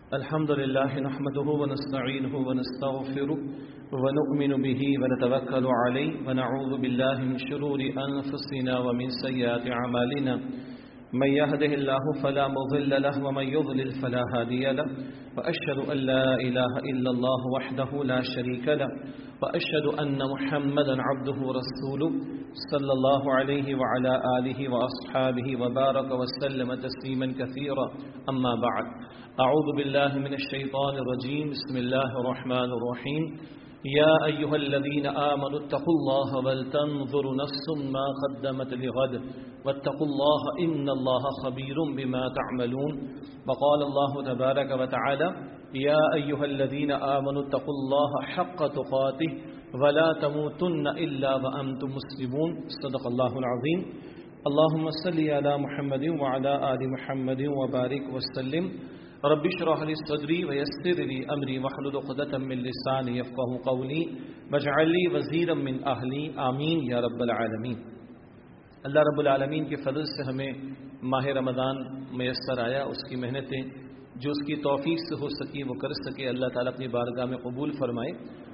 الحمد لله نحمده ونستعينه ونستغفره ونؤمن به ونتوكل عليه ونعوذ بالله من شرور أنفسنا ومن سيئات أعمالنا من يهده الله فلا مضل له ومن يضلل فلا هادي له وأشهد أن لا إله إلا الله وحده لا شريك له وأشهد أن محمدا عبده ورسوله صلى الله عليه وعلى آله وأصحابه وبارك وسلم تسليما كثيرا أما بعد أعوذ بالله من الشيطان الرجيم بسم الله الرحمن الرحيم يا أيها الذين آمنوا اتقوا الله ولتنظر نفس ما قدمت لغد واتقوا الله إن الله خبير بما تعملون وقال الله تبارك وتعالى يا أيها الذين آمنوا اتقوا الله حق تقاته ولا تموتن إلا وأنتم مسلمون صدق الله العظيم اللهم صل على محمد وعلى آل محمد وبارك وسلم رب اشرح لي صدري ويسر لي امري واحلل عقدة من لساني يفقهوا قولي واجعل لي وزيرا من اهلي آمین یا رب العالمین۔ اللہ رب العالمین کے فضل سے ہمیں ماہ رمضان میسر آیا، اس کی محنتیں جو اس کی توفیق سے ہو سکی وہ کر سکے، اللہ تعالیٰ اپنی بارگاہ میں قبول فرمائے۔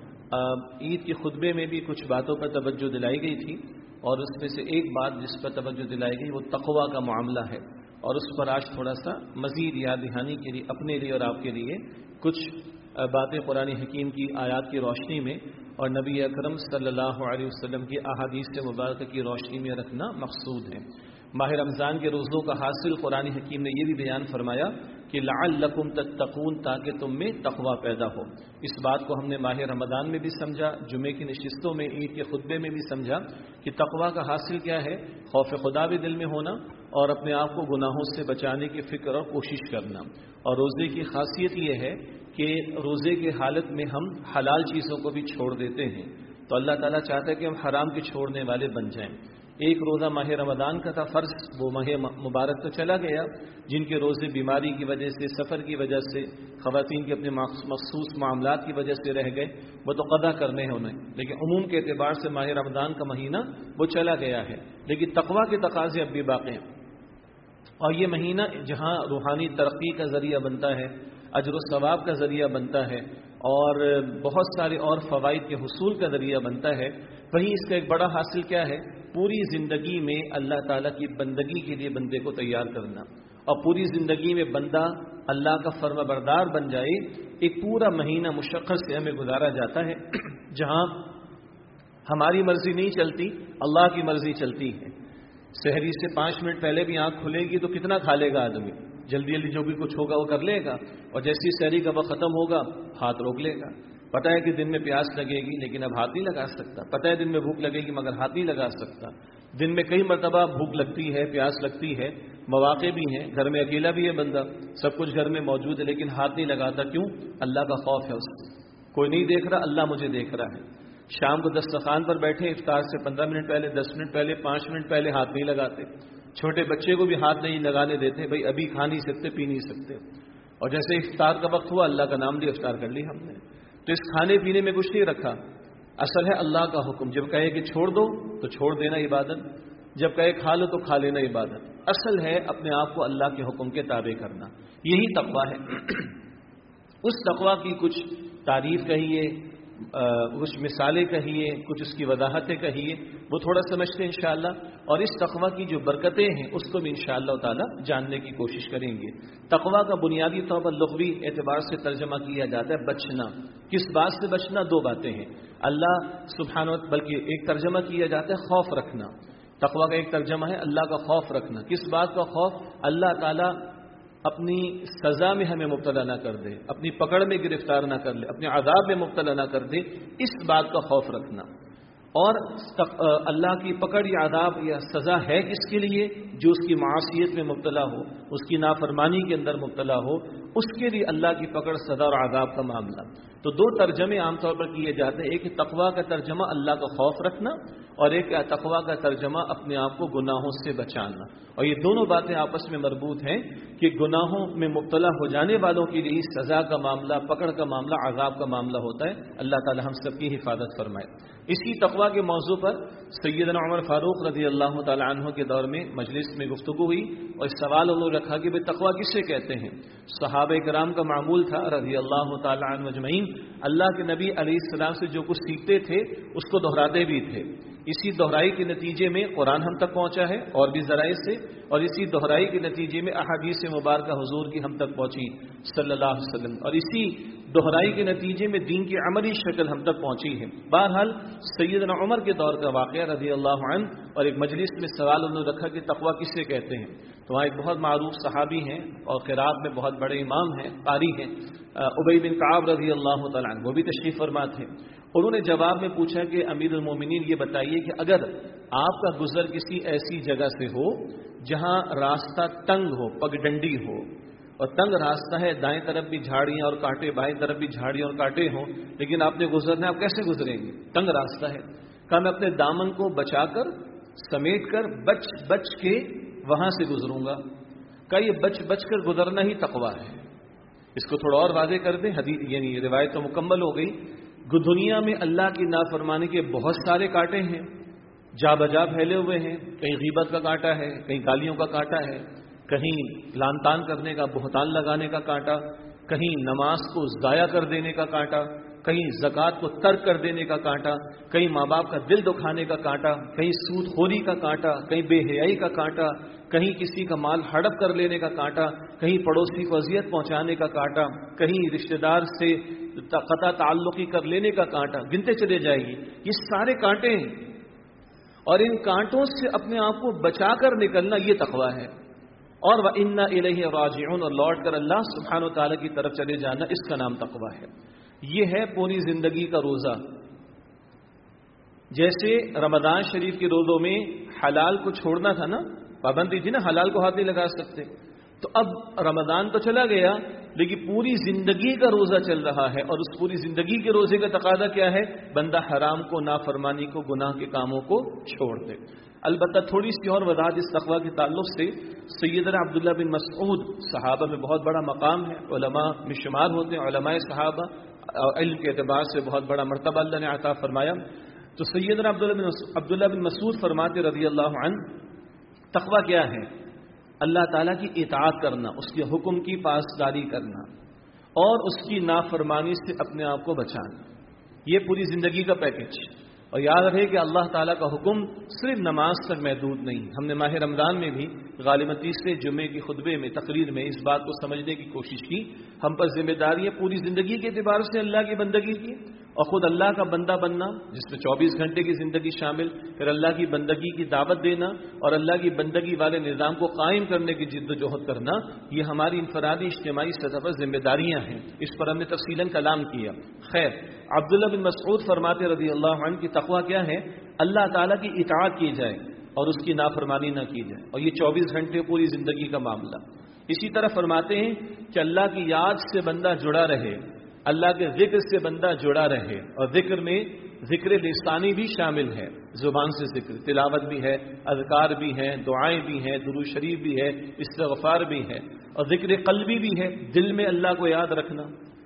عید کے خطبے میں بھی کچھ باتوں پر توجہ دلائی گئی تھی، اور اس میں سے ایک بات جس پر توجہ دلائی گئی وہ تقویٰ کا معاملہ ہے، اور اس پر آج تھوڑا سا مزید یاد دہانی کے لیے اپنے لیے اور آپ کے لیے کچھ باتیں قرآن حکیم کی آیات کی روشنی میں اور نبی اکرم صلی اللہ علیہ وسلم کی احادیث مبارکہ کی روشنی میں رکھنا مقصود ہے۔ ماہ رمضان کے روزوں کا حاصل قرآن حکیم نے یہ بھی بیان فرمایا کہ لعلکم تتقون، تاکہ تم میں تقویٰ پیدا ہو۔ اس بات کو ہم نے ماہ رمضان میں بھی سمجھا، جمعے کی نشستوں میں، عید کے خطبے میں بھی سمجھا کہ تقویٰ کا حاصل کیا ہے، خوف خدا بھی دل میں ہونا اور اپنے آپ کو گناہوں سے بچانے کی فکر اور کوشش کرنا۔ اور روزے کی خاصیت یہ ہے کہ روزے کی حالت میں ہم حلال چیزوں کو بھی چھوڑ دیتے ہیں، تو اللہ تعالیٰ چاہتا ہے کہ ہم حرام کے چھوڑنے والے بن جائیں۔ ایک روزہ ماہ رمضان کا تھا فرض، وہ ماہ مبارک تو چلا گیا، جن کے روزے بیماری کی وجہ سے، سفر کی وجہ سے، خواتین کے اپنے مخصوص معاملات کی وجہ سے رہ گئے، وہ تو قضا کرنے ہیں انہیں، لیکن عموم کے اعتبار سے ماہ رمضان کا مہینہ وہ چلا گیا ہے، لیکن تقویٰ کے تقاضے اب بھی باقی ہیں۔ اور یہ مہینہ جہاں روحانی ترقی کا ذریعہ بنتا ہے، اجر و ثواب کا ذریعہ بنتا ہے، اور بہت سارے اور فوائد کے حصول کا ذریعہ بنتا ہے، وہیں اس کا ایک بڑا حاصل کیا ہے، پوری زندگی میں اللہ تعالیٰ کی بندگی کے لیے بندے کو تیار کرنا، اور پوری زندگی میں بندہ اللہ کا فرما بردار بن جائے۔ ایک پورا مہینہ مشقت سے ہمیں گزارا جاتا ہے، جہاں ہماری مرضی نہیں چلتی، اللہ کی مرضی چلتی ہے۔ سحری سے 5 منٹ پہلے بھی آنکھ کھلے گی تو کتنا کھا لے گا آدمی، جلدی جلدی جو بھی کچھ ہوگا وہ کر لے گا، اور جیسی سحری کا وقت ختم ہوگا ہاتھ روک لے گا۔ پتہ ہے کہ دن میں پیاس لگے گی لیکن اب ہاتھ نہیں لگا سکتا، پتہ ہے دن میں بھوک لگے گی مگر ہاتھ نہیں لگا سکتا۔ دن میں کئی مرتبہ بھوک لگتی ہے، پیاس لگتی ہے، مواقع بھی ہیں، گھر میں اکیلا بھی ہے بندہ، سب کچھ گھر میں موجود ہے لیکن ہاتھ نہیں لگاتا، کیوں؟ اللہ کا خوف ہے اس کو، کوئی نہیں دیکھ رہا، اللہ مجھے دیکھ رہا ہے۔ شام کو دسترخوان پر بیٹھے، افطار سے 15 منٹ پہلے، 10 منٹ پہلے، 5 منٹ پہلے ہاتھ نہیں لگاتے، چھوٹے بچے کو بھی ہاتھ نہیں لگانے دیتے، بھائی ابھی کھا نہیں سکتے، پی نہیں سکتے، اور جیسے افطار کا وقت ہوا اللہ کا نام لیا، افطار کر لی ہم نے۔ تو اس کھانے پینے میں کچھ نہیں رکھا، اصل ہے اللہ کا حکم، جب کہے کہ چھوڑ دو تو چھوڑ دینا عبادت، جب کہے کھا لو تو کھا لینا عبادت۔ اصل ہے اپنے آپ کو اللہ کے حکم کے تابع کرنا، یہی تقویٰ ہے۔ اس تقویٰ کی کچھ تعریف کہیے، کچھ مثالیں کہیے، کچھ اس کی وضاحتیں کہیے، وہ تھوڑا سمجھتے ہیں انشاءاللہ، اور اس تقویٰ کی جو برکتیں ہیں اس کو بھی انشاءاللہ تعالی جاننے کی کوشش کریں گے۔ تقویٰ کا بنیادی طور پر لغوی اعتبار سے ترجمہ کیا جاتا ہے بچنا۔ کس بات سے بچنا؟ 2 باتیں ہیں، اللہ سبحانہ، بلکہ ایک ترجمہ کیا جاتا ہے خوف رکھنا۔ تقویٰ کا ایک ترجمہ ہے اللہ کا خوف رکھنا۔ کس بات کا خوف؟ اللہ تعالی اپنی سزا میں ہمیں مبتلا نہ کر دے، اپنی پکڑ میں گرفتار نہ کر لے، اپنے عذاب میں مبتلا نہ کر دے، اس بات کا خوف رکھنا۔ اور اللہ کی پکڑ یا عذاب یا سزا ہے کس کے لیے؟ جو اس کی معصیت میں مبتلا ہو، اس کی نافرمانی کے اندر مبتلا ہو، اس کے لیے اللہ کی پکڑ، سزا اور عذاب کا معاملہ۔ تو تو دو ترجمے عام طور پر کیے جاتے ہیں، ایک تقویٰ کا ترجمہ اللہ کا خوف رکھنا، اور ایک تقویٰ کا ترجمہ اپنے آپ کو گناہوں سے بچانا. اور یہ دونوں باتیں آپس میں مربوط ہیں کہ گناہوں میں مبتلا ہو جانے والوں کے لیے سزا کا معاملہ، پکڑ کا معاملہ، عذاب کا معاملہ ہوتا ہے. اللہ تعالی ہم سب کی حفاظت فرمائے. اسی تقویٰ کے موضوع پر سیدنا عمر فاروق رضی اللہ تعالی عنہ کے دور میں مجلس میں گفتگو ہوئی اور سوال انہوں نے رکھا کہ بھئی تقویٰ کسے کہتے ہیں. صحابہ کرام کا معمول تھا رضی اللہ تعالی عنہ اجمعین، اللہ کے نبی علیہ السلام سے جو کچھ سیکھتے تھے اس کو دہراتے بھی تھے. اسی دہرائی کے نتیجے میں قرآن ہم تک پہنچا ہے اور بھی ذرائع سے، اور اسی دہرائی کے نتیجے میں احادیث مبارکہ حضور کی ہم تک پہنچی صلی اللہ علیہ وسلم، اور اسی دہرائی کے نتیجے میں دین کی عملی شکل ہم تک پہنچی ہے. بہرحال سیدنا عمر کے دور کا واقعہ رضی اللہ عنہ، اور ایک مجلس میں سوال انہوں نے رکھا کہ تقویٰ کسے کہتے ہیں. تو وہاں ایک بہت معروف صحابی ہیں اور قرات میں بہت بڑے امام ہیں، قاری ہیں، ابی بن کعب رضی اللہ تعالیٰ عنہ، وہ بھی تشریف فرما تھے. انہوں نے جواب میں پوچھا کہ امیر المومنین یہ بتائیے کہ اگر آپ کا گزر کسی ایسی جگہ سے ہو جہاں راستہ تنگ ہو، پگڈنڈی ہو، اور تنگ راستہ ہے، دائیں طرف بھی جھاڑیاں اور کانٹے، بائیں طرف بھی جھاڑیاں اور کانٹے ہوں، لیکن آپ نے گزرنا ہے، آپ کیسے گزریں گے؟ تنگ راستہ ہے. کہا میں اپنے دامن کو بچا کر، سمیٹ کر، بچ بچ کے وہاں سے گزروں گا. کہا یہ بچ بچ کر گزرنا ہی تقویٰ ہے. اس کو تھوڑا اور واضح کر دیں، حدیث یعنی روایت تو مکمل ہو گئی. دنیا میں اللہ کی نافرمانی کے بہت سارے کانٹے ہیں، جا بجا پھیلے ہوئے ہیں. کہیں غیبت کا کانٹا ہے، کہیں گالیوں کا کانٹا ہے، کہیں لان تان کرنے کا، بہتان لگانے کا کانٹا، کہیں نماز کو ضائع کر دینے کا کانٹا، کہیں زکوٰۃ کو ترک کر دینے کا کانٹا، کہیں ماں باپ کا دل دکھانے کا کانٹا، کہیں سود خوری کا کانٹا، کہیں بے حیائی کا کانٹا، کہیں کسی کا مال ہڑپ کر لینے کا کانٹا، کہیں پڑوسی کو اذیت پہنچانے کا کانٹا، کہیں رشتہ دار سے قطع تعلقی کر لینے کا کانٹا. گنتے چلے جائے گی. یہ سارے کانٹے ہیں، اور ان کانٹوں سے اپنے آپ کو بچا کر نکلنا یہ تقویٰ ہے. اور وَإِنَّا إِلَيْهِ رَاجِعُونَ، اور لوٹ کر اللہ سبحانہ و تعالیٰ کی طرف چلے جانا، اس کا نام تقویٰ ہے. یہ ہے پوری زندگی کا روزہ. جیسے رمضان شریف کے روزوں میں حلال کو چھوڑنا تھا نا، پابندی تھی نا، حلال کو ہاتھ نہیں لگا سکتے. تو اب رمضان تو چلا گیا، لیکن پوری زندگی کا روزہ چل رہا ہے، اور اس پوری زندگی کے روزے کا تقاضا کیا ہے؟ بندہ حرام کو، نافرمانی کو، گناہ کے کاموں کو چھوڑ دے. البتہ تھوڑی سی اور وضاحت اس تقویٰ کے تعلق سے، سیدنا عبداللہ بن مسعود صحابہ میں بہت بڑا مقام ہے، علماء میں شمار ہوتے ہیں، علماء صحابہ علم کے اعتبار سے بہت بڑا مرتبہ اللہ نے عطا فرمایا. تو سیدنا عبداللہ بن مسعود فرماتے رضی اللہ عنہ، تقویٰ کیا ہے؟ اللہ تعالیٰ کی اطاعت کرنا، اس کے حکم کی پاسداری کرنا، اور اس کی نافرمانی سے اپنے آپ کو بچانا. یہ پوری زندگی کا پیکج. اور یاد رہے کہ اللہ تعالیٰ کا حکم صرف نماز تک محدود نہیں. ہم نے ماہ رمضان میں بھی غالباً تیسرے جمعے کی خطبے میں، تقریر میں اس بات کو سمجھنے کی کوشش کی. ہم پر ذمہ داری ہے پوری زندگی کے اعتبار سے اللہ کی بندگی کی، اور خود اللہ کا بندہ بننا، جس میں 24 گھنٹے کی زندگی شامل، پھر اللہ کی بندگی کی دعوت دینا اور اللہ کی بندگی والے نظام کو قائم کرنے کی جد و جہد کرنا. یہ ہماری انفرادی اجتماعی سطح پر ذمہ داریاں ہیں. اس پر ہم نے تفصیلاً کلام کیا. خیر، عبداللہ بن مسعود فرماتے رضی اللہ عنہ کی تقویٰ کیا ہے؟ اللہ تعالیٰ کی اطاعت کی جائے اور اس کی نافرمانی نہ کی جائے، اور یہ 24 گھنٹے پوری زندگی کا معاملہ. اسی طرح فرماتے ہیں کہ اللہ کی یاد سے بندہ جڑا رہے، اللہ کے ذکر سے بندہ جڑا رہے، اور ذکر میں ذکر لسانی بھی شامل ہے، زبان سے ذکر، تلاوت بھی ہے، اذکار بھی ہیں، دعائیں بھی ہیں، درود شریف بھی ہے، استغفار بھی ہے، اور ذکر قلبی بھی ہے، دل میں اللہ کو یاد رکھنا.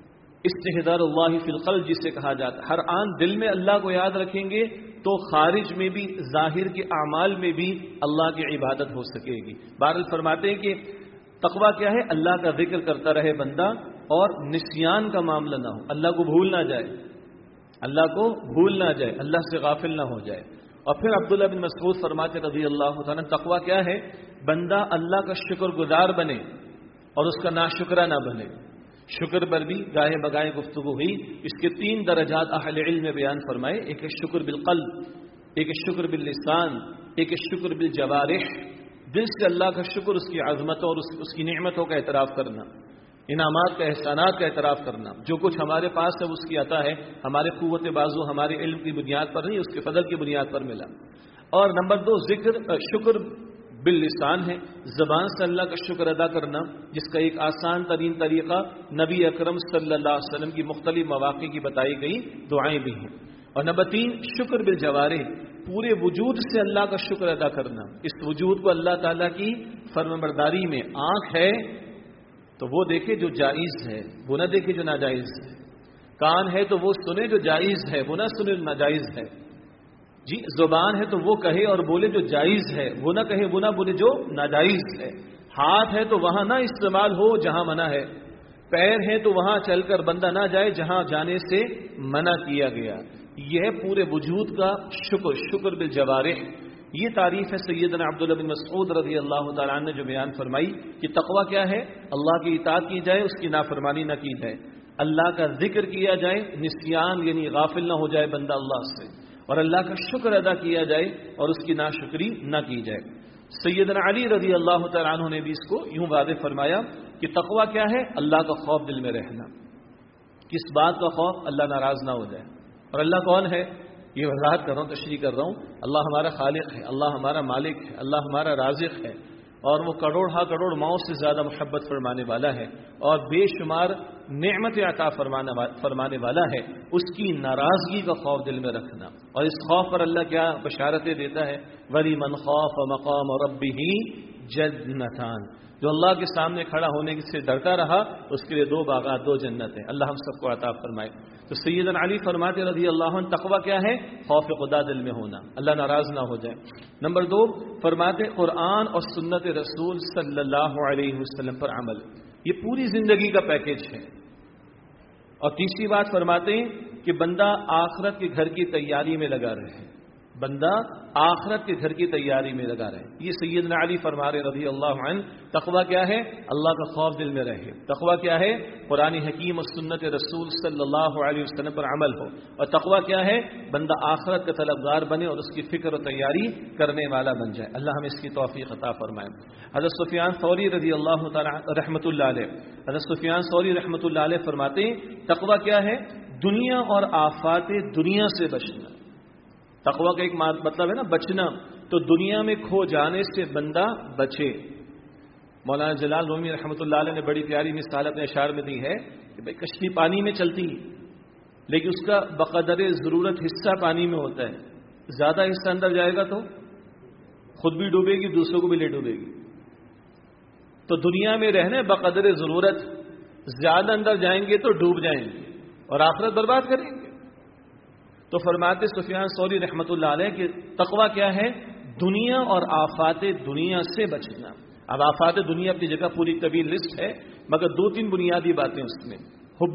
استحضار اللہ فی القلب جسے کہا جاتا ہے، ہر آن دل میں اللہ کو یاد رکھیں گے تو خارج میں بھی، ظاہر کے اعمال میں بھی اللہ کی عبادت ہو سکے گی. بہرحال فرماتے ہیں کہ تقویٰ کیا ہے؟ اللہ کا ذکر کرتا رہے بندہ، اور نسیان کا معاملہ نہ ہو، اللہ کو بھول نہ جائے، اللہ کو بھول نہ جائے، اللہ سے غافل نہ ہو جائے. اور پھر عبداللہ بن مسعود فرماتے رضی اللہ تعالیٰ، تقویٰ کیا ہے؟ بندہ اللہ کا شکر گزار بنے اور اس کا ناشکرہ نہ بنے. شکر پر بھی گاہے بگاہے گفتگو ہوئی. اس کے 3 درجات اہل علم نے بیان فرمائے. ایک ہے شکر بالقلب، ایک ہے شکر باللسان، ایک ہے شکر بالجوارح. دل سے اللہ کا شکر، اس کی عظمتوں اور اس کی نعمتوں کا اعتراف کرنا، انعامات کا، احسانات کا اعتراف کرنا. جو کچھ ہمارے پاس ہے اس کی عطا ہے، ہمارے قوت بازو، ہمارے علم کی بنیاد پر نہیں، اس کے فضل کی بنیاد پر ملا. اور نمبر 2 شکر باللسان ہے، زبان سے اللہ کا شکر ادا کرنا، جس کا ایک آسان ترین طریقہ نبی اکرم صلی اللہ علیہ وسلم کی مختلف مواقع کی بتائی گئی دعائیں بھی ہیں۔ اور نمبر 3 شکر بالجوارح، پورے وجود سے اللہ کا شکر ادا کرنا۔ اس وجود کو اللہ تعالیٰ کی فرمانبرداری میں، آنکھ ہے تو وہ دیکھے جو جائز ہے، وہ نہ دیکھے جو ناجائز ہے، کان ہے تو وہ سنے جو جائز ہے، وہ نہ سنے جو ناجائز ہے، جی زبان ہے تو وہ کہے اور بولے جو جائز ہے، وہ نہ کہے وہ نہ بولے جو ناجائز ہے، ہاتھ ہے تو وہاں نہ استعمال ہو جہاں منع ہے، پیر ہے تو وہاں چل کر بندہ نہ جائے جہاں جانے سے منع کیا گیا۔ یہ ہے پورے وجود کا شکر، شکر بالجوارح۔ یہ تعریف ہے سیدنا عبداللہ بن مسعود رضی اللہ تعالیٰ عنہ نے جو بیان فرمائی کہ تقویٰ کیا ہے؟ اللہ کی اطاعت کی جائے، اس کی نافرمانی نہ کی جائے، اللہ کا ذکر کیا جائے، نسیان یعنی غافل نہ ہو جائے بندہ اللہ سے، اور اللہ کا شکر ادا کیا جائے اور اس کی ناشکری نہ کی جائے۔ سیدنا علی رضی اللہ تعالیٰ عنہ نے بھی اس کو یوں واضح فرمایا کہ تقویٰ کیا ہے؟ اللہ کا خوف دل میں رہنا۔ کس بات کا خوف؟ اللہ ناراض نہ ہو جائے۔ اور اللہ کون ہے؟ یہ وضاحت کر رہا ہوں، تشریح کر رہا ہوں۔ اللہ ہمارا خالق ہے، اللہ ہمارا مالک ہے، اللہ ہمارا رازق ہے، اور وہ کروڑ ہا کروڑ ماؤں سے زیادہ محبت فرمانے والا ہے اور بے شمار نعمت عطا فرمانے والا ہے۔ اس کی ناراضگی کا خوف دل میں رکھنا، اور اس خوف پر اللہ کیا بشارتیں دیتا ہے؟ وَلِمَنْ خَافَ مَقَامَ رَبِّهِ جَنَّتَانِ، جو اللہ کے سامنے کھڑا ہونے سے ڈرتا رہا اس کے لیے 2 باغات، 2 جنتیں، اللہ ہم سب کو عطا فرمائے۔ تو سیدنا علی فرماتے رضی اللہ عنہ تقویٰ کیا ہے؟ خوف خدا دل میں ہونا، اللہ ناراض نہ ہو جائے۔ نمبر 2 فرماتے قرآن اور سنت رسول صلی اللہ علیہ وسلم پر عمل، یہ پوری زندگی کا پیکیج ہے۔ اور تیسری بات فرماتے ہیں کہ بندہ آخرت کے گھر کی تیاری میں لگا رہے، بندہ آخرت کے گھر کی تیاری میں لگا رہے۔ یہ سیدنا علی فرما رہے رضی اللہ عنہ تقویٰ کیا ہے؟ اللہ کا خوف دل میں رہے۔ تقویٰ کیا ہے؟ قرآن حکیم اور سنت رسول صلی اللہ علیہ وسلم پر عمل ہو۔ اور تقویٰ کیا ہے؟ بندہ آخرت کا طلبگار بنے اور اس کی فکر و تیاری کرنے والا بن جائے۔ اللہ ہمیں اس کی توفیق عطا فرمائے۔ حضرت سفیان ثوری رضی اللہ تعالی رحمۃ اللہ علیہ، حضرت سفیان ثوری رحمۃ اللہ علیہ فرماتے ہیں تقویٰ کیا ہے؟ دنیا اور آفات دنیا سے بچنا۔ تقویٰ کا ایک مطلب ہے نا بچنا، تو دنیا میں کھو جانے سے بندہ بچے۔ مولانا جلال رومی رحمۃ اللہ علیہ نے بڑی پیاری مثال اپنے اشعار میں دی ہے کہ بھائی کشتی پانی میں چلتی لیکن اس کا بقدر ضرورت حصہ پانی میں ہوتا ہے، زیادہ حصہ اندر جائے گا تو خود بھی ڈوبے گی، دوسروں کو بھی لے ڈوبے گی۔ تو دنیا میں رہنے بقدر ضرورت، زیادہ اندر جائیں گے تو ڈوب جائیں گے اور آخرت برباد کریں گے۔ تو فرماتے سفیان ثوری رحمۃ اللہ علیہ کہ تقویٰ کیا ہے؟ دنیا اور آفات دنیا سے بچنا۔ اب آفات دنیا اپنی جگہ پوری طویل لسٹ ہے، مگر 2-3 بنیادی باتیں اس میں: حب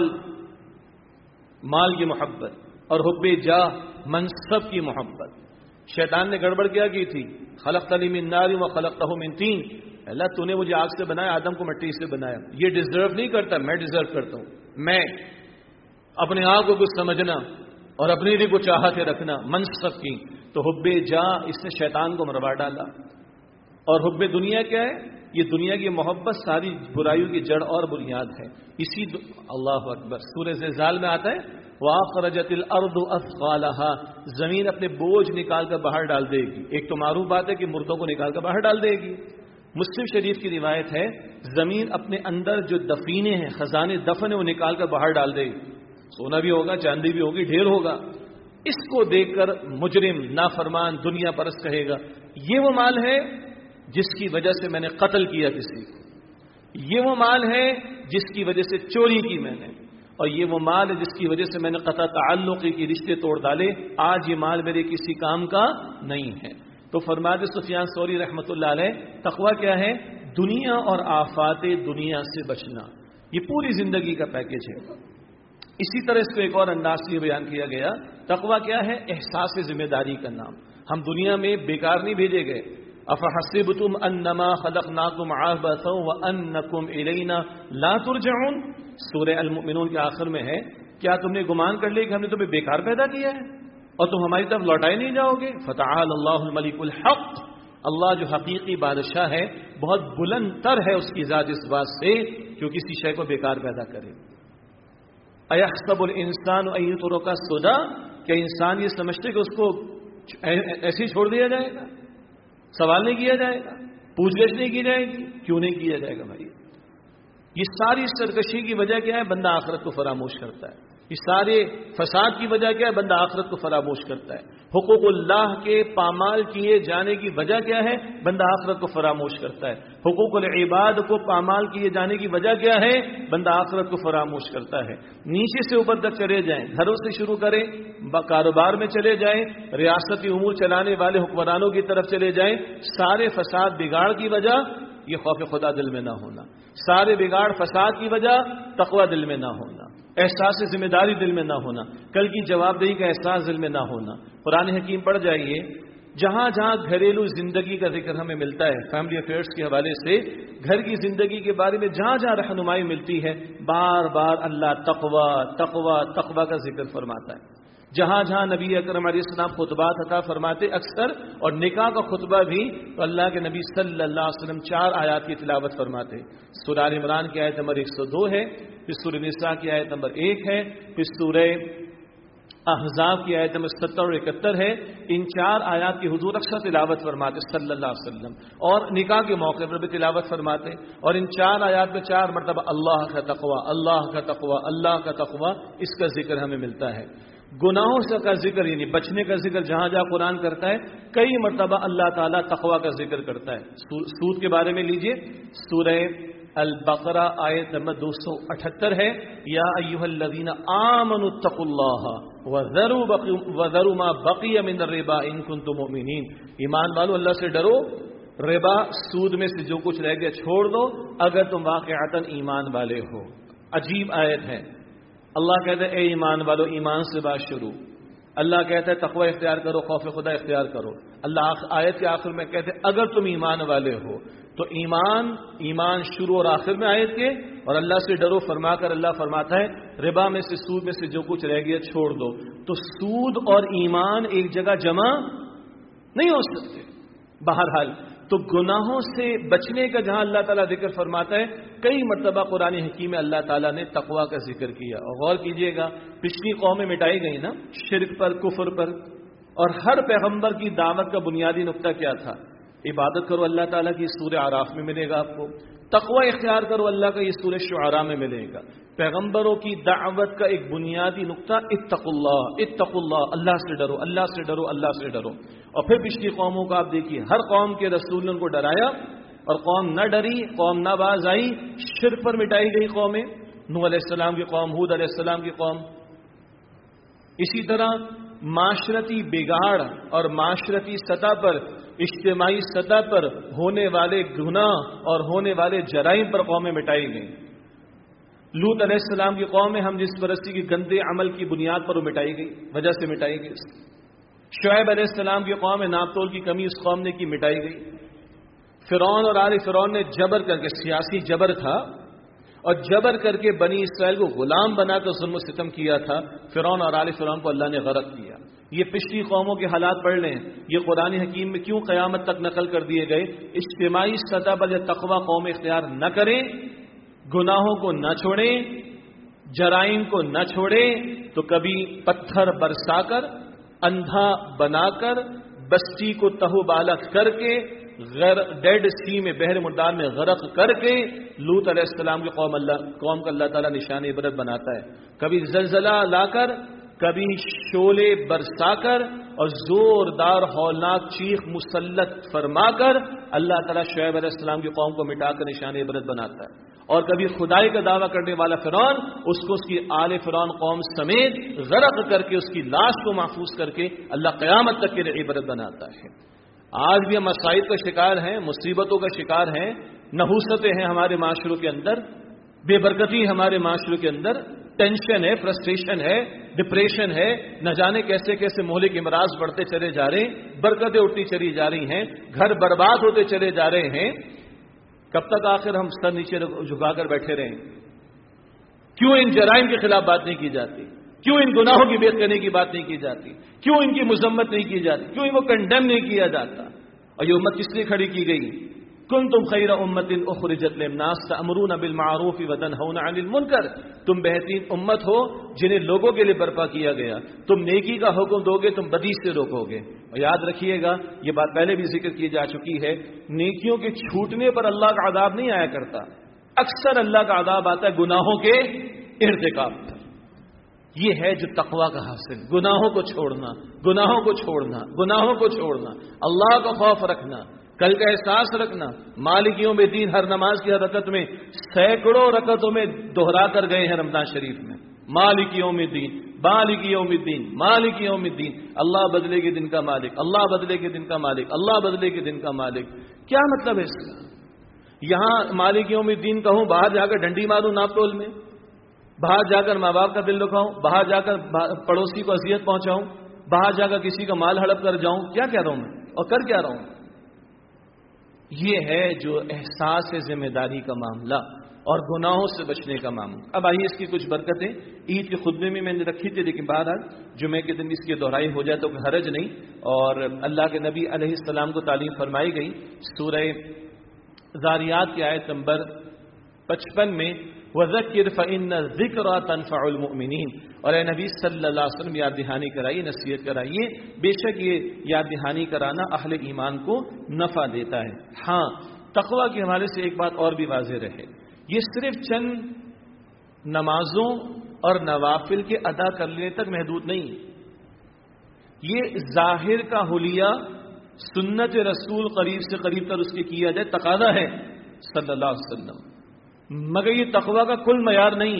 مال کی محبت، اور حب جاہ منصب کی محبت۔ شیطان نے گڑبڑ کیا کی تھی؟ خلقتنی من نار و خلقتہ من طین، اللہ تو نے مجھے آگ سے بنایا، آدم کو مٹی سے بنایا، یہ ڈیزرو نہیں کرتا، میں ڈیزرو کرتا ہوں۔ میں اپنے آپ کو کچھ سمجھنا اور اپنے لیے کو چاہتے رکھنا منصب کی، تو حب جاہ اس نے شیطان کو مروا ڈالا۔ اور حب دنیا کیا ہے؟ یہ دنیا کی محبت ساری برائیوں کی جڑ اور بنیاد ہے۔ اللہ اکبر، سورہ زلزال میں آتا ہے وَأَخْرَجَتِ الْأَرْضُ أَثْقَالَهَا، زمین اپنے بوجھ نکال کر باہر ڈال دے گی۔ ایک تو معروف بات ہے کہ مردوں کو نکال کر باہر ڈال دے گی۔ مسلم شریف کی روایت ہے زمین اپنے اندر جو دفینے ہیں، خزانے دفن ہیں، وہ نکال کر باہر ڈال دے گی۔ سونا بھی ہوگا، چاندی بھی ہوگی، ڈھیر ہوگا۔ اس کو دیکھ کر مجرم، نافرمان، دنیا پرست کہے گا یہ وہ مال ہے جس کی وجہ سے میں نے قتل کیا کسی کو، یہ وہ مال ہے جس کی وجہ سے چوری کی میں نے، اور یہ وہ مال ہے جس کی وجہ سے میں نے قطع تعلقی کی رشتے توڑ ڈالے، آج یہ مال میرے کسی کام کا نہیں ہے۔ تو فرماتے سفیان ثوری رحمۃ اللہ علیہ تقویٰ کیا ہے؟ دنیا اور آفات دنیا سے بچنا، یہ پوری زندگی کا پیکیج ہے۔ اسی طرح اس کو ایک اور انداز سے بیان کیا گیا، تقویٰ کیا ہے؟ احساس ذمہ داری کا نام۔ ہم دنیا میں بیکار نہیں بھیجے گئے۔ افحسبتم انما خلقناکم عبثا وانکم الینا لا ترجعون، سورہ المؤمنون کے آخر میں ہے، کیا تم نے گمان کر لیا کہ ہم نے تمہیں بیکار پیدا کیا ہے اور تم ہماری طرف لوٹائے نہیں جاؤ گے؟ فتعال اللہ الملک الحق، اللہ جو حقیقی بادشاہ ہے بہت بلند تر ہے اس کی ذات اس بات سے کہ وہ کسی شے کو بیکار پیدا کرے۔ ایحسب الانسان ان یترک سدی، کہ انسان یہ سمجھتے کہ اس کو ایسے ہی چھوڑ دیا جائے گا؟ سوال نہیں کیا جائے گا، پوچھ گچھ نہیں کی جائے گی، کیوں نہیں کیا جائے گا بھائی؟ یہ ساری سرکشی کی وجہ کیا ہے؟ بندہ آخرت کو فراموش کرتا ہے۔ یہ سارے فساد کی وجہ کیا ہے؟ بندہ آخرت کو فراموش کرتا ہے۔ حقوق اللہ کے پامال کیے جانے کی وجہ کیا ہے؟ بندہ آخرت کو فراموش کرتا ہے۔ حقوق العباد کو پامال کیے جانے کی وجہ کیا ہے؟ بندہ آخرت کو فراموش کرتا ہے۔ نیچے سے اوپر تک چلے جائیں، گھروں سے شروع کریں، کاروبار میں چلے جائیں، ریاستی امور چلانے والے حکمرانوں کی طرف چلے جائیں، سارے فساد بگاڑ کی وجہ یہ خوف خدا دل میں نہ ہونا، سارے بگاڑ فساد کی وجہ تقوی دل میں نہ ہونا، احساس ذمہ داری دل میں نہ ہونا، کل کی جواب دہی کا احساس دل میں نہ ہونا۔ قرآن حکیم پڑھ جائیے، جہاں جہاں گھریلو زندگی کا ذکر ہمیں ملتا ہے، فیملی افیئرس کے حوالے سے گھر کی زندگی کے بارے میں جہاں جہاں رہنمائی ملتی ہے، بار بار اللہ تقوی تقوی تقوی کا ذکر فرماتا ہے۔ جہاں جہاں نبی اکرم علیہ السلام خطبات عطا فرماتے اکثر، اور نکاح کا خطبہ بھی تو اللہ کے نبی صلی اللہ علیہ وسلم 4 آیات کی تلاوت فرماتے۔ سورہ آل عمران کی آیت نمبر 102 ہے، پھر سورہ نساء کی آیت نمبر 1 ہے، پھر سورہ احزاب کی آیت نمبر 70 اور 71 ہے۔ ان 4 آیات کی حضور اکثر تلاوت فرماتے صلی اللہ علیہ وسلم، اور نکاح کے موقع پر بھی تلاوت فرماتے، اور ان 4 آیات میں 4 مرتبہ اللہ کا تقوی، اللہ کا تقوی، اللہ کا تقوی، اس کا ذکر ہمیں ملتا ہے۔ گناہوں سے کا ذکر یعنی بچنے کا ذکر جہاں جہاں قرآن کرتا ہے، کئی مرتبہ اللہ تعالیٰ تقوی کا ذکر کرتا ہے۔ سود کے بارے میں لیجئے، سورہ البقرہ آیت نمبر 278 ہے، یا ایھا الذین آمنوا اتقوا اللہ وذروا ما بقی من الربا ان کنتم مؤمنین۔ ایمان والو اللہ سے ڈرو، ربا سود میں سے جو کچھ رہ گیا چھوڑ دو اگر تم واقعتاً ایمان والے ہو۔ عجیب آیت ہے۔ اللہ کہتا ہے اے ایمان والو، ایمان سے بات شروع۔ اللہ کہتا ہے تقوی اختیار کرو، خوف خدا اختیار کرو۔ اللہ آیت کے آخر میں کہتے ہیں اگر تم ایمان والے ہو، تو ایمان شروع اور آخر میں آیت کے، اور اللہ سے ڈرو فرما کر اللہ فرماتا ہے ربا میں سے، سود میں سے جو کچھ رہ گیا چھوڑ دو۔ تو سود اور ایمان ایک جگہ جمع نہیں ہو سکتے۔ بہرحال تو گناہوں سے بچنے کا جہاں اللہ تعالیٰ ذکر فرماتا ہے، کئی مرتبہ قرآن حکیم میں اللہ تعالیٰ نے تقوی کا ذکر کیا۔ اور غور کیجئے گا، پچھلی قومیں مٹائی گئی نا شرک پر، کفر پر، اور ہر پیغمبر کی دعوت کا بنیادی نقطہ کیا تھا؟ عبادت کرو اللہ تعالیٰ کی، سورہ اعراف میں ملے گا آپ کو۔ تقوی اختیار کرو اللہ کا، یہ سورہ شعراء میں ملے گا۔ پیغمبروں کی دعوت کا ایک بنیادی نقطہ اتقوا اللہ، اتقوا اللہ، اللہ سے ڈرو، اللہ سے ڈرو، اللہ سے ڈرو۔ اور پھر پچھلی قوموں کا آپ دیکھیے، ہر قوم کے رسول نے ان کو ڈرایا، اور قوم نہ ڈری، قوم نہ باز آئی، شرک پر مٹائی گئی قومیں، نوح علیہ السلام کی قوم، ہود علیہ السلام کی قوم۔ اسی طرح معاشرتی بگاڑ اور معاشرتی سطح پر، اجتماعی سطح پر ہونے والے گناہ اور ہونے والے جرائم پر قومیں مٹائی گئیں۔ لوط علیہ السلام کی قوم میں ہم جس پرستی کی گندے عمل کی بنیاد پر وہ مٹائی گئی، وجہ سے مٹائی گئی۔ شعیب علیہ السلام کی قوم میں ناپ تول کی کمی اس قوم نے کی، مٹائی گئی۔ فرعون اور آل فرعون نے جبر کر کے، سیاسی جبر تھا، اور جبر کر کے بنی اسرائیل کو غلام بنا کر ظلم و ستم کیا تھا۔ فرعون اور آل فرعون کو اللہ نے غرق کیا۔ یہ پچھلی قوموں کے حالات پڑھ لیں، یہ قرآن حکیم میں کیوں قیامت تک نقل کر دیے گئے۔ اجتماعی سطح پر یہ تقوی قوم اختیار نہ کریں، گناہوں کو نہ چھوڑیں، جرائم کو نہ چھوڑیں، تو کبھی پتھر برسا کر، اندھا بنا کر، بستی کو تہو بالا کر کے، ڈیڈ سی میں، بحر مردار میں غرق کر کے، لوط علیہ السلام کی قوم کا اللہ تعالیٰ نشان عبرت بناتا ہے۔ کبھی زلزلہ لا کر، کبھی شعلے برسا کر، اور زوردار ہولناک چیخ مسلط فرما کر اللہ تعالیٰ شعیب علیہ السلام کی قوم کو مٹا کر نشان عبرت بناتا ہے۔ اور کبھی خدائی کا دعویٰ کرنے والا فرعون، اس کو اس کی آل فرعون قوم سمیت غرق کر کے، اس کی لاش کو محفوظ کر کے اللہ قیامت تک کے لیے عبرت بناتا ہے۔ آج بھی ہم مصائب کا شکار ہیں، مصیبتوں کا شکار ہیں، نحوستیں ہیں ہمارے معاشروں کے اندر، بے برکتی ہمارے معاشروں کے اندر، ٹینشن ہے، فرسٹریشن ہے، ڈپریشن ہے، نہ جانے کیسے کیسے مہلک امراض بڑھتے چلے جا رہے ہیں، برکتیں اٹھتی چلی جا رہی ہیں، گھر برباد ہوتے چلے جا رہے ہیں۔ کب تک آخر ہم سر نیچے جھکا کر بیٹھے رہیں؟ کیوں ان جرائم کے خلاف بات نہیں کی جاتی؟ کیوں ان گناہوں کی بیعت کرنے کی بات نہیں کی جاتی؟ کیوں ان کی مذمت نہیں کی جاتی؟ کیوں ان کو کنڈیم نہیں کیا جاتا؟ اور یہ امت کس لیے کھڑی کی گئی؟ کنتم خیر امت اخرجت للناس تأمرون بالمعروف وتنہون عن المنکر، تم بہترین امت ہو جنہیں لوگوں کے لیے برپا کیا گیا، تم نیکی کا حکم دو گے، تم بدی سے روکو گے۔ اور یاد رکھیے گا، یہ بات پہلے بھی ذکر کی جا چکی ہے، نیکیوں کے چھوٹنے پر اللہ کا عذاب نہیں آیا کرتا، اکثر اللہ کا عذاب آتا ہے گناہوں کے ارتکاب پر۔ یہ ہے جو تقوی کا حاصل، گناہوں کو چھوڑنا، گناہوں کو چھوڑنا، گناہوں کو چھوڑنا، اللہ کا خوف رکھنا، کل کا احساس رکھنا۔ مالک یوم الدین ہر نماز کی ہر رکعت میں سینکڑوں رکعتوں میں دہرا کر گئے ہیں رمضان شریف میں، مالک یوم الدین، مالک یوم الدین، مالک یوم الدین، اللہ بدلے کے دن کا مالک، اللہ بدلے کے دن کا مالک، اللہ بدلے کے دن کا مالک۔ کیا مطلب ہے اس کا؟ یہاں مالک یوم الدین کہوں، باہر جا کر ڈنڈی ماروں ناپ تول میں، باہر جا کر ماں باپ کا دل دکھاؤں، باہر جا کر پڑوسی کو اذیت پہنچاؤں، باہر جا کر کسی کا مال ہڑپ کر جاؤں، کیا کہہ رہا ہوں میں اور کر کیا رہا ہوں؟ یہ ہے جو احساس ذمہ داری کا معاملہ اور گناہوں سے بچنے کا معاملہ۔ اب آئیے اس کی کچھ برکتیں عید کے خطبے میں نے رکھی تھی، لیکن بہرحال جمعے کے دن اس کی دہرائی ہو جائے تو کوئی حرج نہیں۔ اور اللہ کے نبی علیہ السلام کو تعلیم فرمائی گئی سورہ ذاریات کی آیت نمبر 55 میں، وَذَكِّرْ فَإِنَّ الذِّكْرَىٰ تَنفَعُ الْمُؤْمِنِينَ، اور اے نبی صلی اللہ علیہ وسلم یاد دہانی کرائیے، نصیحت کرائیے، بے شک یہ یاد دہانی کرانا اہل ایمان کو نفع دیتا ہے۔ ہاں، تقوی کے حوالے سے ایک بات اور بھی واضح رہے، یہ صرف چند نمازوں اور نوافل کے ادا کرنے تک محدود نہیں، یہ ظاہر کا حلیہ سنت رسول قریب سے قریب تر اس کے کیا جائے تقاضا ہے صلی اللہ علیہ وسلم، مگر یہ تقوی کا کل معیار نہیں۔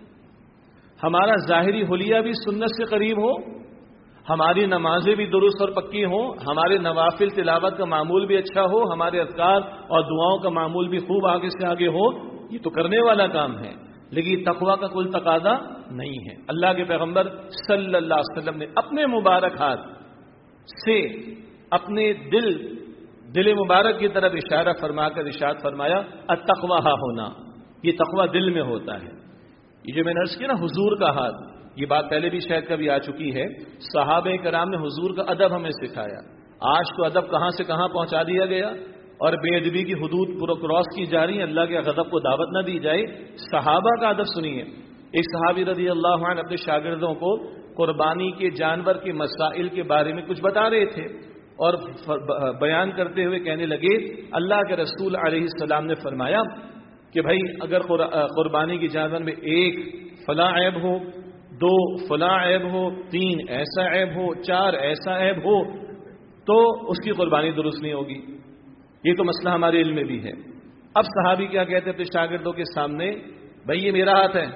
ہمارا ظاہری حلیہ بھی سنت سے قریب ہو، ہماری نمازیں بھی درست اور پکی ہوں، ہمارے نوافل تلاوت کا معمول بھی اچھا ہو، ہمارے اذکار اور دعاؤں کا معمول بھی خوب آگے سے آگے ہو، یہ تو کرنے والا کام ہے، لیکن یہ تقوی کا کل تقاضا نہیں ہے۔ اللہ کے پیغمبر صلی اللہ علیہ وسلم نے اپنے مبارک ہاتھ سے اپنے دل مبارک کی طرف اشارہ فرما کر ارشاد فرمایا، التقوی ہا ہونا، یہ تقوی دل میں ہوتا ہے۔ یہ جو میں نے عرض کیا نا حضور کا ہاتھ، یہ بات پہلے بھی شاید کبھی آ چکی ہے، صحابہ کرام نے حضور کا ادب ہمیں سکھایا، آج تو ادب کہاں سے کہاں پہنچا دیا گیا اور بے ادبی کی حدود پورا کراس کی جا رہی ہیں، اللہ کے غضب کو دعوت نہ دی جائے۔ صحابہ کا ادب سنیے، ایک صحابی رضی اللہ عنہ اپنے شاگردوں کو قربانی کے جانور کے مسائل کے بارے میں کچھ بتا رہے تھے اور بیان کرتے ہوئے کہنے لگے، اللہ کے رسول علیہ السلام نے فرمایا کہ بھائی اگر قربانی کی جانور میں 1 فلاں عیب ہو، 2 فلاں عیب ہو، 3 ایسا عیب ہو، 4 ایسا عیب ہو تو اس کی قربانی درست نہیں ہوگی۔ یہ تو مسئلہ ہمارے علم میں بھی ہے۔ اب صحابی کیا کہتے تھے شاگردوں کے سامنے، بھائی یہ میرا ہاتھ ہے،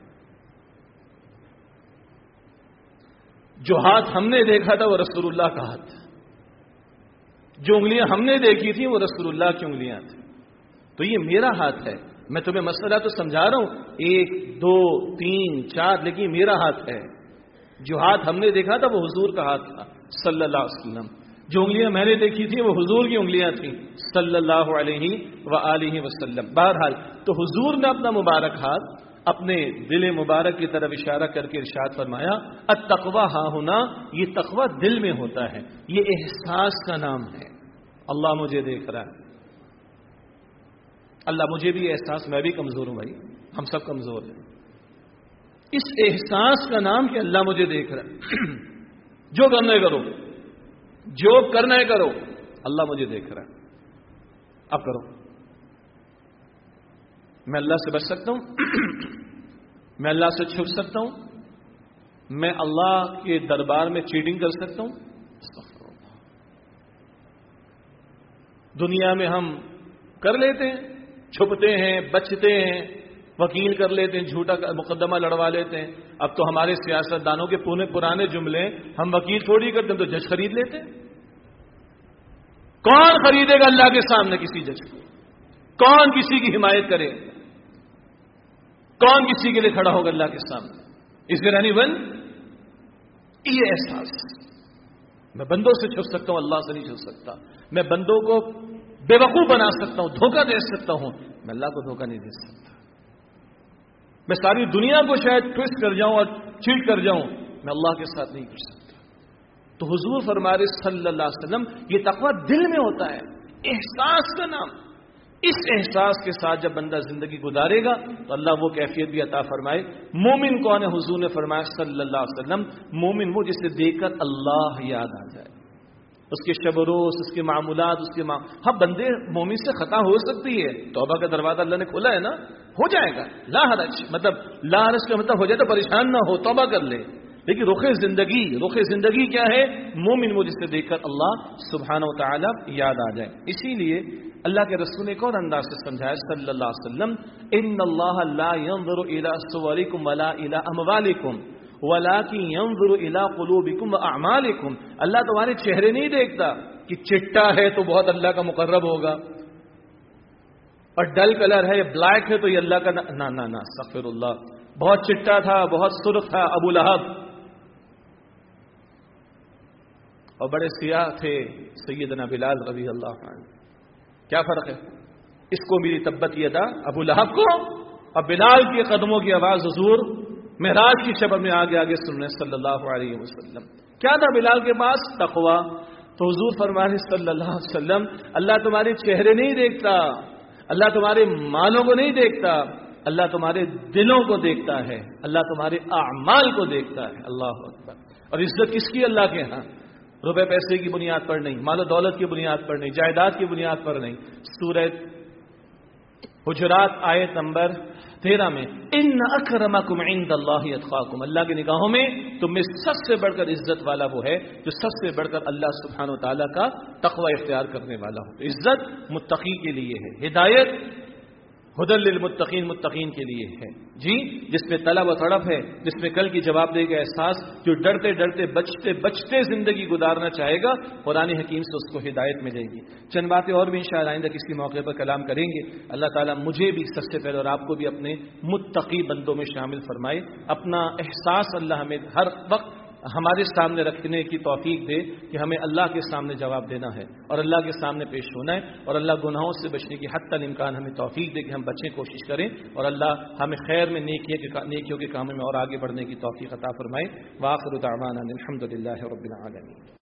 جو ہاتھ ہم نے دیکھا تھا وہ رسول اللہ کا ہاتھ، جو انگلیاں ہم نے دیکھی تھی وہ رسول اللہ کی انگلیاں تھیں، تو یہ میرا ہاتھ ہے۔ میں تمہیں مسئلہ تو سمجھا رہا ہوں 1 2 3 4، لیکن میرا ہاتھ ہے، جو ہاتھ ہم نے دیکھا تھا وہ حضور کا ہاتھ تھا صلی اللہ علیہ وسلم، جو انگلیاں میں نے دیکھی تھی وہ حضور کی انگلیاں تھیں صلی اللہ علیہ وآلہ وسلم۔ بہرحال تو حضور نے اپنا مبارک ہاتھ اپنے دل مبارک کی طرف اشارہ کر کے ارشاد فرمایا، التقوی ہا ہونا، یہ تقوی دل میں ہوتا ہے، یہ احساس کا نام ہے۔ اللہ مجھے دیکھ رہا ہے، اللہ مجھے بھی احساس، میں بھی کمزور ہوں بھائی، ہم سب کمزور ہیں، اس احساس کا نام کہ اللہ مجھے دیکھ رہا ہے، جو کرنا ہے کرو، جو کرنا ہے کرو، اللہ مجھے دیکھ رہا ہے، اب کرو۔ میں اللہ سے بچ سکتا ہوں، میں اللہ سے چھپ سکتا ہوں، میں اللہ کے دربار میں چیٹنگ کر سکتا ہوں۔ دنیا میں ہم کر لیتے ہیں، چھپتے ہیں، بچتے ہیں، وکیل کر لیتے ہیں، جھوٹا مقدمہ لڑوا لیتے ہیں۔ اب تو ہمارے سیاست دانوں کے پرانے جملے، ہم وکیل تھوڑی کرتے ہیں تو جج خرید لیتے ہیں۔ کون خریدے گا اللہ کے سامنے کسی جج کو؟ کون کسی کی حمایت کرے؟ کون کسی کے لیے کھڑا ہوگا اللہ کے سامنے؟ اس کے رہنی بن یہ احساس، میں بندوں سے چھپ سکتا ہوں، اللہ سے نہیں چھپ سکتا۔ میں بندوں کو بے وقوف بنا سکتا ہوں، دھوکہ دے سکتا ہوں، میں اللہ کو دھوکہ نہیں دے سکتا۔ میں ساری دنیا کو شاید ٹویسٹ کر جاؤں اور چیٹ کر جاؤں، میں اللہ کے ساتھ نہیں کر سکتا۔ تو حضور فرما رہے صلی اللہ علیہ وسلم، یہ تقوی دل میں ہوتا ہے، احساس کا نام، اس احساس کے ساتھ جب بندہ زندگی گزارے گا تو اللہ وہ کیفیت بھی عطا فرمائے. مومن کون ہے؟ حضور نے فرمایا صلی اللہ علیہ وسلم، مومن وہ جسے دیکھ کر اللہ یاد آ جائے، اس کے شب و روز، اس کے معمولات، اس کے ہاں بندے مومن سے خطا ہو سکتی ہے، توبہ کا دروازہ اللہ نے کھولا ہے نا، ہو جائے گا، لا حرج، مطلب لا حرج کا مطلب ہو جائے تو پریشان نہ ہو، توبہ کر لے. لیکن رخ زندگی کیا ہے؟ مومن وہ جسے دیکھ کر اللہ سبحانہ و تعالی یاد آ جائے. اسی لیے اللہ کے رسول نے ایک اور انداز سے سمجھایا صلی اللہ علیہ وسلم، ان اللہ لا ينظر الى صورکم ولا الى اموالکم ولكن ينظر الى قلوبکم واعمالکم. اللہ تمہارے چہرے نہیں دیکھتا کہ چٹا ہے تو بہت اللہ کا مقرب ہوگا، اور ڈل کلر ہے، بلیک ہے تو یہ اللہ کا نہ استغفر اللہ. بہت چٹا تھا، بہت سرخ تھا ابو لہب، اور بڑے سیاہ تھے سیدنا بلال رضی اللہ عنہ. کیا فرق ہے؟ اس کو میری تبت یدا ابو لہب کو، اور بلال کے قدموں کی آواز حضور معراج کی شب میں آگے سننے صلی اللہ علیہ وسلم. کیا تھا بلال کے پاس؟ تقویٰ. تو حضور فرمانے صلی اللہ علیہ وسلم، اللہ تمہارے چہرے نہیں دیکھتا، اللہ تمہارے مالوں کو نہیں دیکھتا، اللہ تمہارے دلوں کو دیکھتا ہے، اللہ تمہارے اعمال کو دیکھتا ہے. اللہ اکبر. اور عزت کس کی؟ اللہ کے ہاں. روپے پیسے کی بنیاد پر نہیں، مال و دولت کی بنیاد پر نہیں، جائیداد کی بنیاد پر نہیں. سورہ حجرات آیت نمبر 13 میں ان اکرمکم عند اللہ اتقاکم، اللہ کی نگاہوں میں تم میں سب سے بڑھ کر عزت والا وہ ہے جو سب سے بڑھ کر اللہ سبحانہ و تعالیٰ کا تقوی اختیار کرنے والا ہو. عزت متقی کے لیے ہے، ہدایت ہدی للمتقین، متقین کے لیے ہے جی، جس میں طلب و تڑپ ہے، جس میں کل کی جواب دے کا احساس، جو ڈرتے ڈرتے بچتے زندگی گزارنا چاہے گا، قرآن حکیم سے اس کو ہدایت ملے گی. چند باتیں اور بھی انشاءاللہ آئندہ کسی موقع پر کلام کریں گے. اللہ تعالیٰ مجھے بھی سب سے پہلے اور آپ کو بھی اپنے متقی بندوں میں شامل فرمائے. اپنا احساس اللہ ہمیں ہر وقت ہمارے سامنے رکھنے کی توفیق دے کہ ہمیں اللہ کے سامنے جواب دینا ہے اور اللہ کے سامنے پیش ہونا ہے، اور اللہ گناہوں سے بچنے کی حتی الامکان ہمیں توفیق دے کہ ہم بچیں، کوشش کریں، اور اللہ ہمیں خیر میں نیکیوں کے کاموں میں اور آگے بڑھنے کی توفیق عطا فرمائے. وآخر دعوانا الحمد للہ رب العالمین.